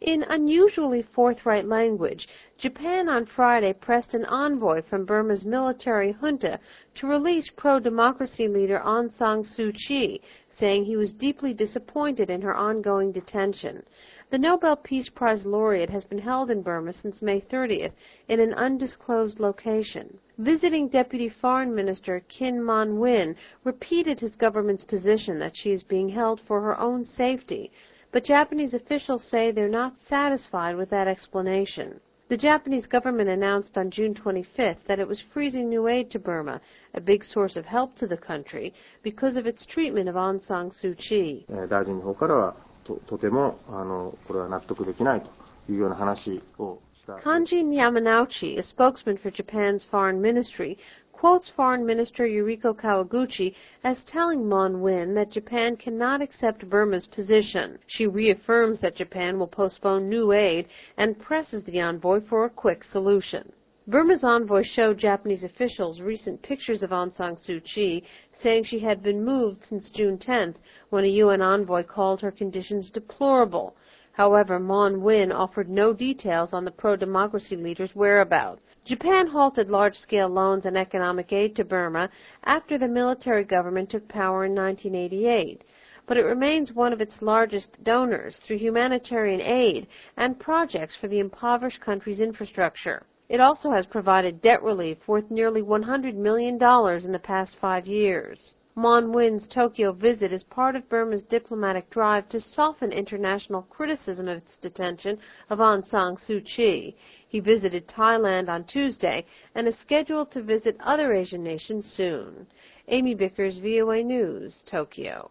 In unusually forthright language, Japan on Friday pressed an envoy from Burma's military junta to release pro-democracy leader Aung San Suu Kyi, saying he was deeply disappointed in her ongoing detention. The Nobel Peace Prize laureate has been held in Burma since May 30th in an undisclosed location. Visiting Deputy Foreign Minister Khin Man Win repeated his government's position that she is being held for her own safety, but Japanese officials say they're not satisfied with that explanation. The Japanese government announced on June 25th that it was freezing new aid to Burma, a big source of help to the country, because of its treatment of Aung San Suu Kyi. 大臣の方からはとてもこれは納得できないというような話をした。 Kanjin Yamanouchi, a spokesman for Japan's foreign ministry, quotes Foreign Minister Yuriko Kawaguchi as telling Mon Win that Japan cannot accept Burma's position. She reaffirms that Japan will postpone new aid and presses the envoy for a quick solution. Burma's envoy showed Japanese officials recent pictures of Aung San Suu Kyi, saying she had been moved since June 10th, when a UN envoy called her conditions deplorable. However, Mon Win offered no details on the pro-democracy leader's whereabouts. Japan halted large-scale loans and economic aid to Burma after the military government took power in 1988, but it remains one of its largest donors through humanitarian aid and projects for the impoverished country's infrastructure. It also has provided debt relief worth nearly $100 million in the past 5 years. Mon Win's Tokyo visit is part of Burma's diplomatic drive to soften international criticism of its detention of Aung San Suu Kyi. He visited Thailand on Tuesday and is scheduled to visit other Asian nations soon. Amy Bickers, VOA News, Tokyo.